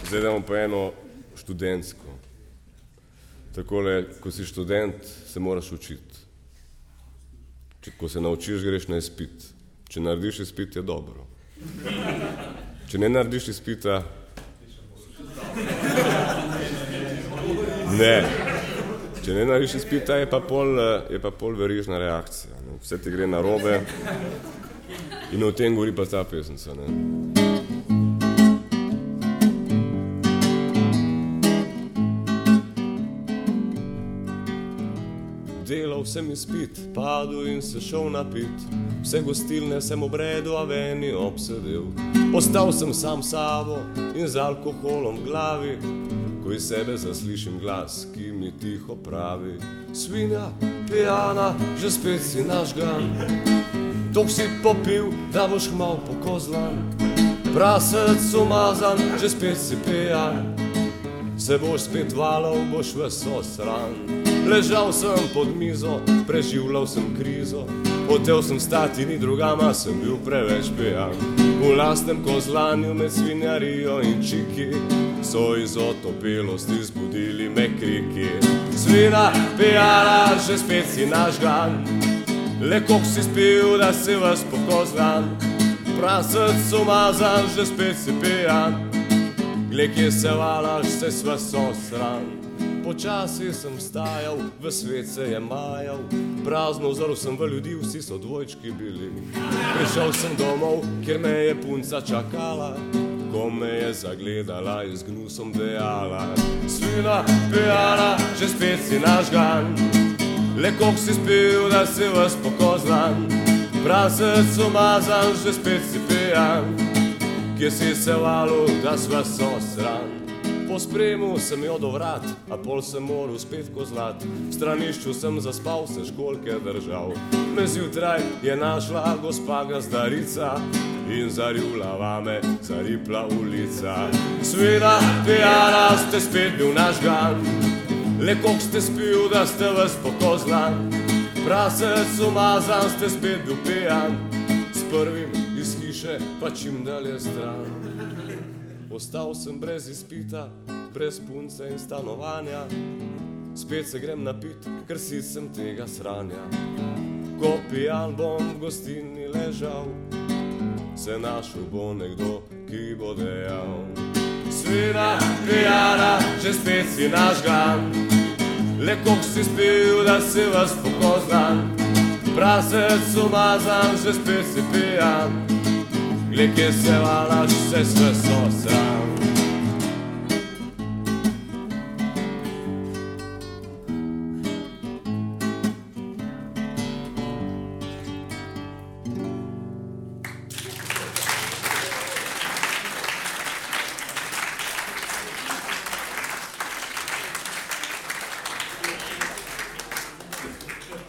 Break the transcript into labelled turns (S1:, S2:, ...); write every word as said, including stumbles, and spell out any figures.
S1: Zdaj damo pa eno študentsko. Takole, ko si študent, se moraš učiti. Če, ko se naučiš, greš na izpit. Če narediš izpit, je dobro. Če ne narediš izpita... Ne. Če ne narediš izpita, je pa pol, je pa pol verižna reakcija. Ne? Vse ti gre narobe. In o tem govori pa ta pesnica. Ne? Delal sem izpit, padel in se šel napit. Vse gostilne sem obredu, a veni obsedel. Ostal sem sam sabo in z alkoholom v glavi, ko iz sebe zaslišim glas, ki mi tiho pravi: svinja, pijana, že spet si nažgan. Tok si popil, da boš hmal pokozlan. Prasec umazan, že spet si pijan. Se boš spet valal, boš ves osran. Ležal sem pod mizo, preživljal sem krizo. Hotel sem stati, ni drugama, sem bil preveč pijan. V lastnem kozlanju med svinjarijo in čiki so iz otopelosti zbudili me kriki: svina, pijana, že spet si nažgan. Le koliko si spil, da si ves pokozlan. Prasec umazan, že spet si pijan. Gle, kje se valaš, se ves osran. Počasi sem stajal, v svet se je majal. Prazno vzoril sem v ljudi, vsi so dvojčki bili. Prišel sem domov, kjer me je punca čakala. Ko me je zagledala in z gnusom dejala: svina, pijana, že spet si nažgan. Le koliko si spil, da si ves pokozlan. Prasec umazan, že spet si pijan. Kje si se valil, da si ves osran. Po spremu sem jo do vrat, a pol sem moral spet kozlat. V stranišču sem zaspal, se školjke držal. Me zjutraj je našla gospa gazdarica in zarjula vame zaripla ulica. Svina, pijana, ste spet bil nažgan. Le koliko ste spil, da ste ves pokozlan. Prasec umazan, ste spet bil pijan. S prvim iz hiše, pa čim dalje stran. Ostal sem brez izpita, brez punce in stanovanja. Spet se grem napit, ker si sem tega sranja. Ko pijan bom v gostilni ležal, se našel bo nekdo, ki bo dejal: svina, pijana, že spet si nažgan. Le koliko si spil, da si ves pokozlan. Prasec umazan, že spet si pijan. Gle, kje se valaš, se ves osran.